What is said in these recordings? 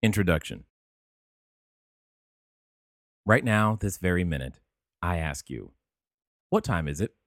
Introduction. Right now, this very minute, I ask you, what time is it?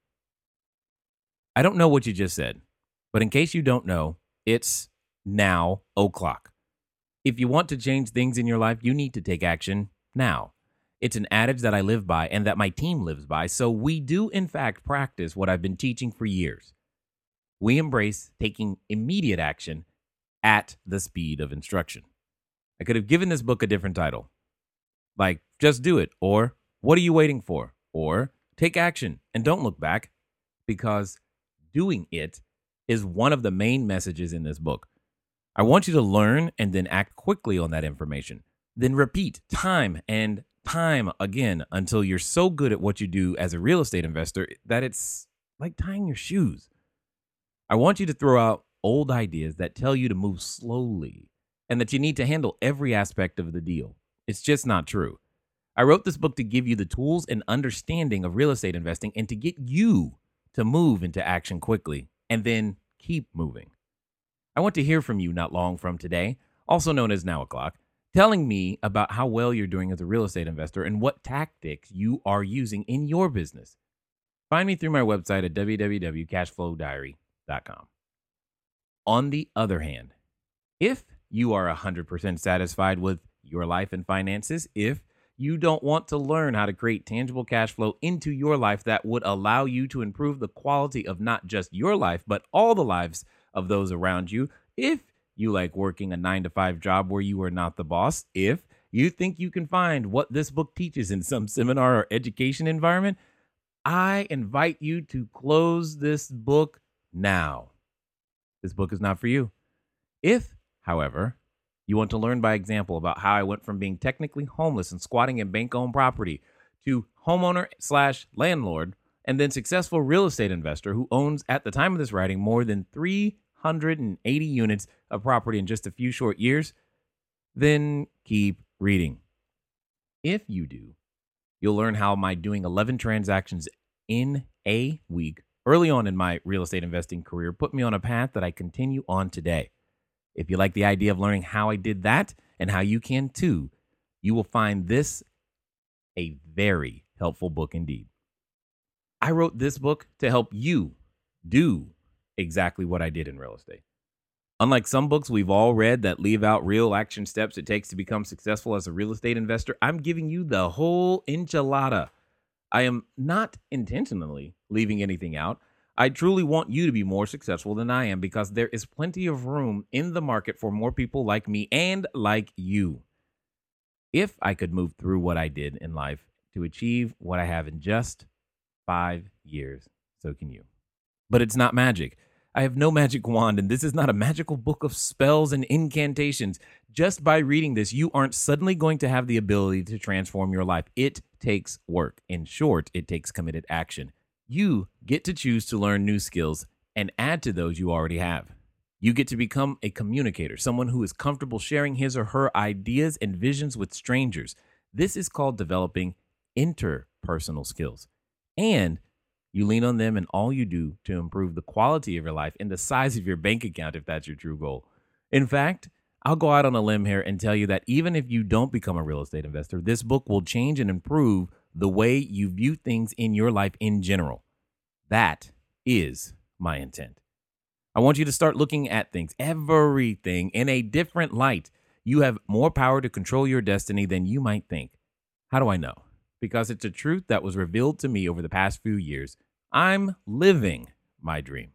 I don't know what you just said, but in case you don't know, it's now o'clock. If you want to change things in your life, you need to take action now. It's an adage that I live by and that my team lives by, so we do, in fact, practice what I've been teaching for years. We embrace taking immediate action at the speed of instruction. I could have given this book a different title, like Just Do It, or What Are You Waiting For? Or Take Action and Don't Look Back, because doing it is one of the main messages in this book. I want you to learn and then act quickly on that information. Then repeat time and time again until you're so good at what you do as a real estate investor that it's like tying your shoes. I want you to throw out old ideas that tell you to move slowly and that you need to handle every aspect of the deal. It's just not true. I wrote this book to give you the tools and understanding of real estate investing and to get you to move into action quickly and then keep moving. I want to hear from you not long from today, also known as Now O'Clock, telling me about how well you're doing as a real estate investor and what tactics you are using in your business. Find me through my website at www.cashflowdiary.com. On the other hand, if you are 100% satisfied with your life and finances, if you don't want to learn how to create tangible cash flow into your life that would allow you to improve the quality of not just your life, but all the lives of those around you, if you like working a 9-to-5 job where you are not the boss, if you think you can find what this book teaches in some seminar or education environment, I invite you to close this book now. This book is not for you. If, however, you want to learn by example about how I went from being technically homeless and squatting in bank-owned property to homeowner/landlord and then successful real estate investor who owns, at the time of this writing, more than 380 units of property in just a few short years, then keep reading. If you do, you'll learn how my doing 11 transactions in a week early on in my real estate investing career put me on a path that I continue on today. If you like the idea of learning how I did that and how you can too, you will find this a very helpful book indeed. I wrote this book to help you do exactly what I did in real estate. Unlike some books we've all read that leave out real action steps it takes to become successful as a real estate investor, I'm giving you the whole enchilada. I am not intentionally leaving anything out. I truly want you to be more successful than I am because there is plenty of room in the market for more people like me and like you. If I could move through what I did in life to achieve what I have in just 5 years, so can you. But it's not magic. I have no magic wand, and this is not a magical book of spells and incantations. Just by reading this, you aren't suddenly going to have the ability to transform your life. It takes work. In short, it takes committed action. You get to choose to learn new skills and add to those you already have. You get to become a communicator, someone who is comfortable sharing his or her ideas and visions with strangers. This is called developing interpersonal skills. And you lean on them in all you do to improve the quality of your life and the size of your bank account if that's your true goal. In fact, I'll go out on a limb here and tell you that even if you don't become a real estate investor, this book will change and improve the way you view things in your life in general. That is my intent. I want you to start looking at things, everything, in a different light. You have more power to control your destiny than you might think. How do I know? Because it's a truth that was revealed to me over the past few years. I'm living my dream.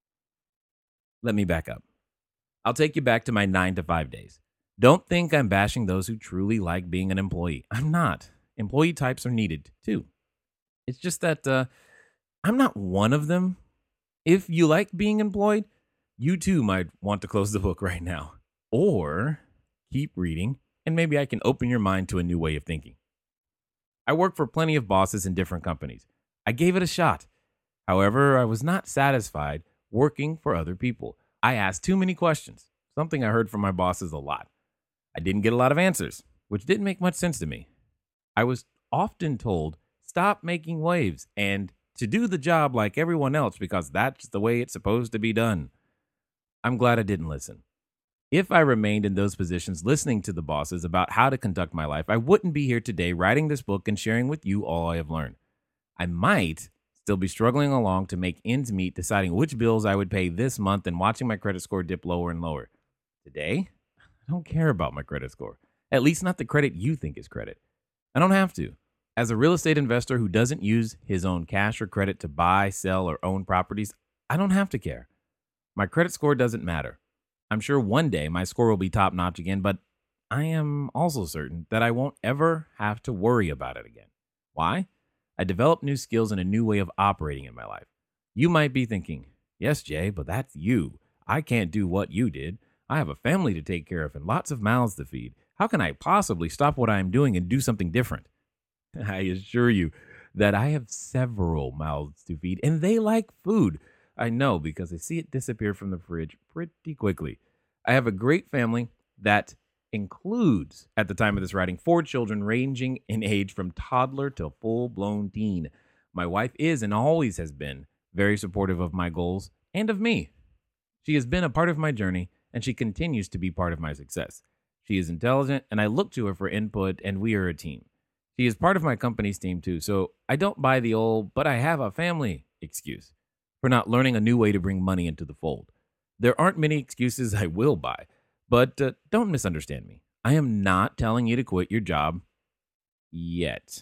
Let me back up. I'll take you back to my 9-to-5 days. Don't think I'm bashing those who truly like being an employee. I'm not. Employee types are needed too. It's just that I'm not one of them. If you like being employed, you too might want to close the book right now. Or keep reading, and maybe I can open your mind to a new way of thinking. I work for plenty of bosses in different companies. I gave it a shot. However, I was not satisfied working for other people. I asked too many questions, something I heard from my bosses a lot. I didn't get a lot of answers, which didn't make much sense to me. I was often told, stop making waves and to do the job like everyone else because that's the way it's supposed to be done. I'm glad I didn't listen. If I remained in those positions listening to the bosses about how to conduct my life, I wouldn't be here today writing this book and sharing with you all I have learned. I might still be struggling along to make ends meet, deciding which bills I would pay this month and watching my credit score dip lower and lower. Today, I don't care about my credit score, at least not the credit you think is credit. I don't have to. As a real estate investor who doesn't use his own cash or credit to buy, sell, or own properties, I don't have to care. My credit score doesn't matter. I'm sure one day my score will be top notch again, but I am also certain that I won't ever have to worry about it again. Why? I developed new skills and a new way of operating in my life. You might be thinking, yes, Jay, but that's you. I can't do what you did. I have a family to take care of and lots of mouths to feed. How can I possibly stop what I am doing and do something different? I assure you that I have several mouths to feed and they like food. I know because I see it disappear from the fridge pretty quickly. I have a great family that includes, at the time of this writing, 4 children ranging in age from toddler to full blown teen. My wife is and always has been very supportive of my goals and of me. She has been a part of my journey and she continues to be part of my success. She is intelligent and I look to her for input, and we are a team. She is part of my company's team too, so I don't buy the old, but I have a family excuse for not learning a new way to bring money into the fold. There aren't many excuses I will buy, but don't misunderstand me. I am not telling you to quit your job yet.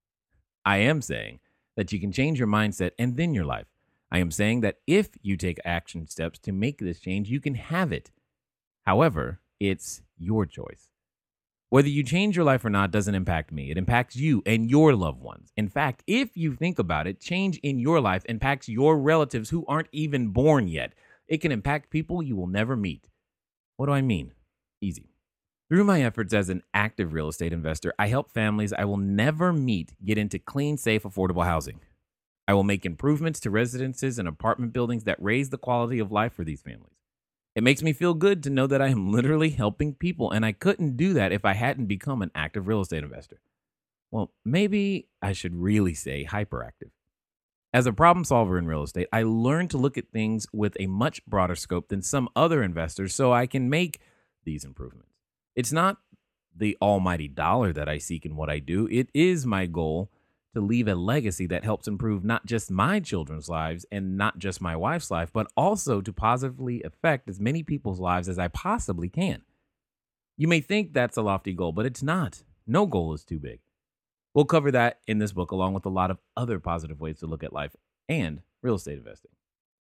I am saying that you can change your mindset and then your life. I am saying that if you take action steps to make this change, you can have it. However, it's your choice. Whether you change your life or not doesn't impact me. It impacts you and your loved ones. In fact, if you think about it, change in your life impacts your relatives who aren't even born yet. It can impact people you will never meet. What do I mean? Easy. Through my efforts as an active real estate investor, I help families I will never meet get into clean, safe, affordable housing. I will make improvements to residences and apartment buildings that raise the quality of life for these families. It makes me feel good to know that I am literally helping people, and I couldn't do that if I hadn't become an active real estate investor. Well, maybe I should really say hyperactive. As a problem solver in real estate, I learned to look at things with a much broader scope than some other investors so I can make these improvements. It's not the almighty dollar that I seek in what I do. It is my goal to leave a legacy that helps improve not just my children's lives and not just my wife's life, but also to positively affect as many people's lives as I possibly can. You may think that's a lofty goal, but it's not. No goal is too big. We'll cover that in this book, along with a lot of other positive ways to look at life and real estate investing.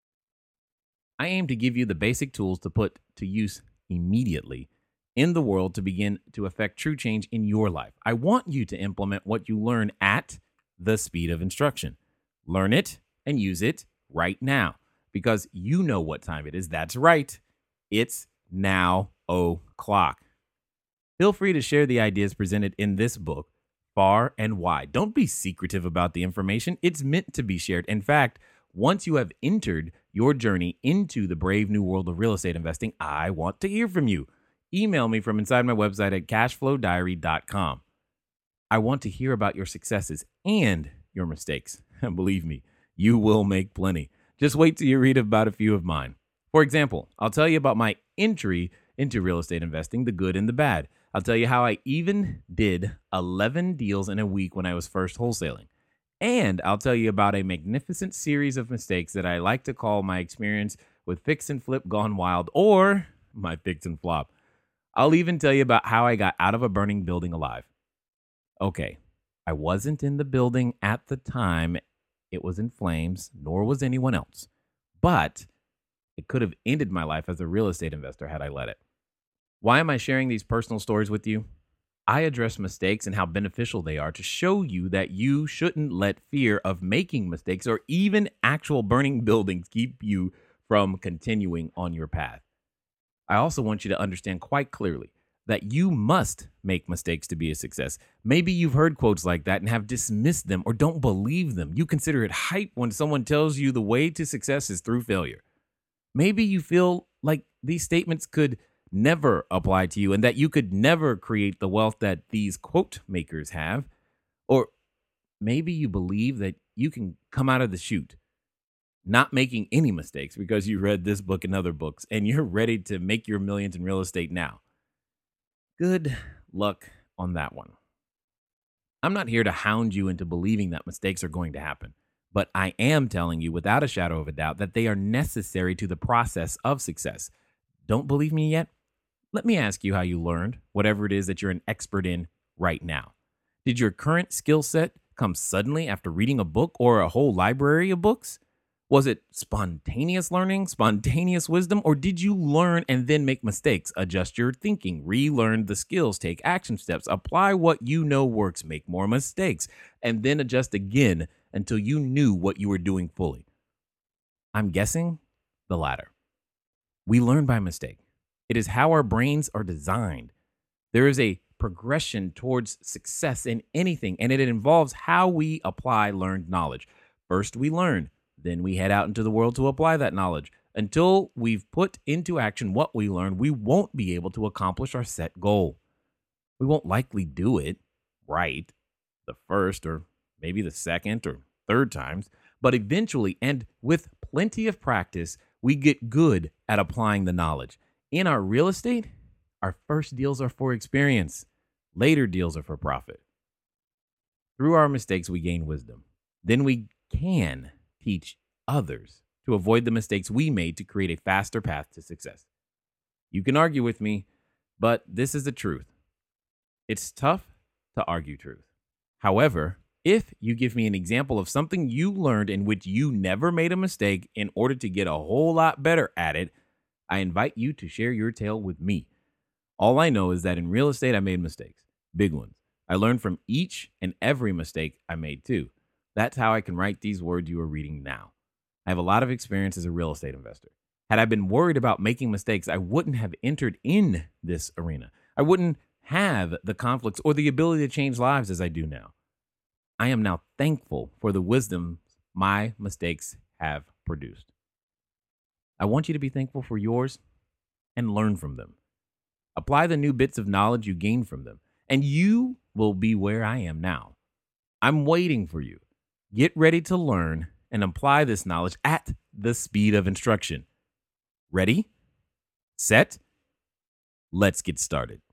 I aim to give you the basic tools to put to use immediately in the world to begin to affect true change in your life. I want you to implement what you learn at the speed of instruction. Learn it and use it right now because you know what time it is. That's right. It's now o'clock. Feel free to share the ideas presented in this book far and wide. Don't be secretive about the information. It's meant to be shared. In fact, once you have entered your journey into the brave new world of real estate investing, I want to hear from you. Email me from inside my website at cashflowdiary.com. I want to hear about your successes and your mistakes. And believe me, you will make plenty. Just wait till you read about a few of mine. For example, I'll tell you about my entry into real estate investing, the good and the bad. I'll tell you how I even did 11 deals in a week when I was first wholesaling. And I'll tell you about a magnificent series of mistakes that I like to call my experience with fix and flip gone wild, or my fix and flop. I'll even tell you about how I got out of a burning building alive. Okay, I wasn't in the building at the time it was in flames, nor was anyone else. But it could have ended my life as a real estate investor had I let it. Why am I sharing these personal stories with you? I address mistakes and how beneficial they are to show you that you shouldn't let fear of making mistakes or even actual burning buildings keep you from continuing on your path. I also want you to understand quite clearly that you must make mistakes to be a success. Maybe you've heard quotes like that and have dismissed them or don't believe them. You consider it hype when someone tells you the way to success is through failure. Maybe you feel like these statements could never apply to you and that you could never create the wealth that these quote makers have. Or maybe you believe that you can come out of the chute not making any mistakes because you read this book and other books and you're ready to make your millions in real estate now. Good luck on that one. I'm not here to hound you into believing that mistakes are going to happen, but I am telling you without a shadow of a doubt that they are necessary to the process of success. Don't believe me yet? Let me ask you how you learned whatever it is that you're an expert in right now. Did your current skill set come suddenly after reading a book or a whole library of books? Was it spontaneous learning, spontaneous wisdom, or did you learn and then make mistakes, adjust your thinking, relearn the skills, take action steps, apply what you know works, make more mistakes, and then adjust again until you knew what you were doing fully? I'm guessing the latter. We learn by mistake. It is how our brains are designed. There is a progression towards success in anything, and it involves how we apply learned knowledge. First, we learn. Then we head out into the world to apply that knowledge. Until we've put into action what we learned, we won't be able to accomplish our set goal. We won't likely do it right the first or maybe the second or third times, but eventually, and with plenty of practice, we get good at applying the knowledge. In our real estate, our first deals are for experience. Later deals are for profit. Through our mistakes, we gain wisdom. Then we can teach others to avoid the mistakes we made to create a faster path to success. You can argue with me, but this is the truth. It's tough to argue truth. However, if you give me an example of something you learned in which you never made a mistake in order to get a whole lot better at it, I invite you to share your tale with me. All I know is that in real estate, I made mistakes, big ones. I learned from each and every mistake I made too. That's how I can write these words you are reading now. I have a lot of experience as a real estate investor. Had I been worried about making mistakes, I wouldn't have entered in this arena. I wouldn't have the conflicts or the ability to change lives as I do now. I am now thankful for the wisdom my mistakes have produced. I want you to be thankful for yours and learn from them. Apply the new bits of knowledge you gain from them, and you will be where I am now. I'm waiting for you. Get ready to learn and apply this knowledge at the speed of instruction. Ready? Set? Let's get started.